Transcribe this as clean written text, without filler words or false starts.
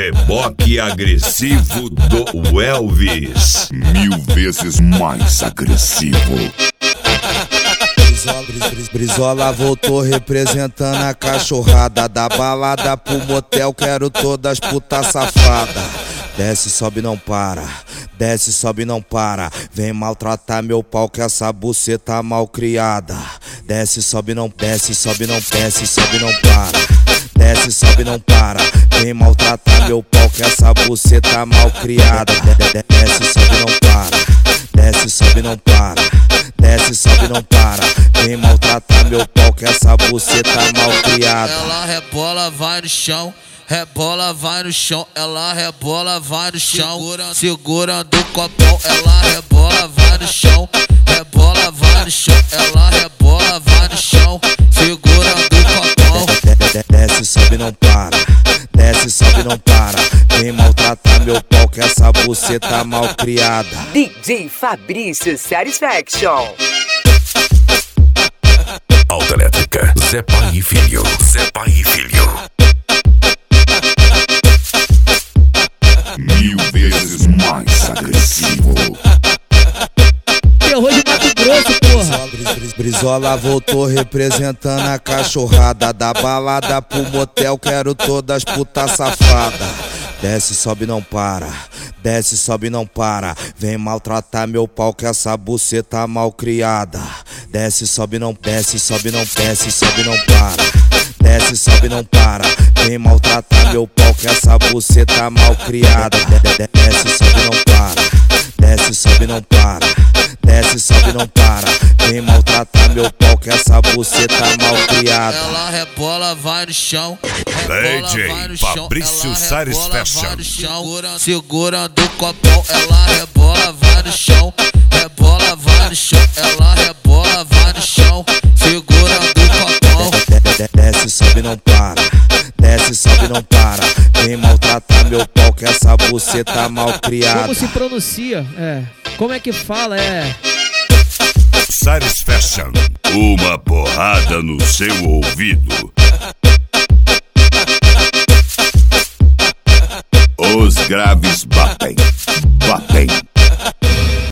Reboque agressivo do Elvis. 1000 vezes mais agressivo. Brizola voltou representando a cachorrada. Da balada pro motel, quero todas puta safada. Desce, sobe, não para. Desce, sobe, não para. Vem maltratar meu pau que essa buceta mal criada. Desce, sobe, não, desce, sobe, não, desce, sobe, não para. Desce, sobe, não para. Vem maltratar meu pau que essa buceta mal criada. Desce, sobe, não para. Desce, sobe, não para. Desce, sobe, não para. Vem maltratar meu pau que essa buceta mal criada. Ela rebola, vai no chão. Rebola, vai no chão, ela rebola, vai no chão. Segurando o copão, ela rebola, vai no chão. Rebola, vai no chão, ela rebola, vai no chão. Segurando o copão. Desce, sobe, não para. Desce, sobe, não para. Vem maltratar meu pau que essa buceta mal criada. DJ Fabrício Satisfaction. Autoelétrica, Zé Pai e Filho. Zé Pai e Filho. 1000 vezes mais agressivo. Terror de Mato Grosso, porra. Brizola voltou representando a cachorrada. Da balada pro motel, quero todas puta safada. Desce, sobe, não para. Desce, sobe, não para. Vem maltratar meu pau que essa buceta mal criada. Desce, sobe, não, desce, sobe, não, desce, sobe, não para. Desce, sobe, não para. Vem maltratar meu pau que essa buceta mal criada. Desce, sobe, não para. Desce, sobe, não para. Desce, sobe, não para. Vem maltratar meu pau que essa buceta mal criada. Ela rebola, vai no chão. DJ Fabrício Satisfaction. Segurando o copão, ela rebola, vai no chão. Rebola, vai no chão, ela rebola, vai no chão. Segurando o copão. Desce, sobe, não para. Desce, sobe, não para. Vem maltratar meu pau que essa buceta mal criada. Como se pronuncia? Como é que fala? Satisfaction. Uma porrada no seu ouvido. Os graves batem.